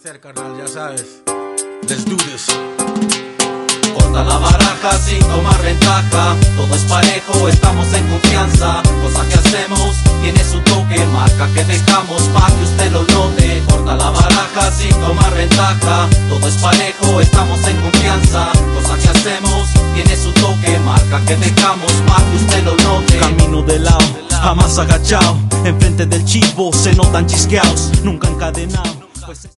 hacer, carnal, ya sabes. Let's do this. Corta la baraja sin tomar ventaja. Todo es parejo, estamos en confianza. Cosa que hacemos tiene su toque, marca que dejamos pa' que usted lo note. Corta la baraja sin tomar ventaja. Todo es parejo, estamos en confianza. Cosa que hacemos tiene su toque, marca que dejamos pa' que usted lo note. Camino de lado, jamás agachado. Enfrente del chivo se notan chisqueados, nunca encadenado.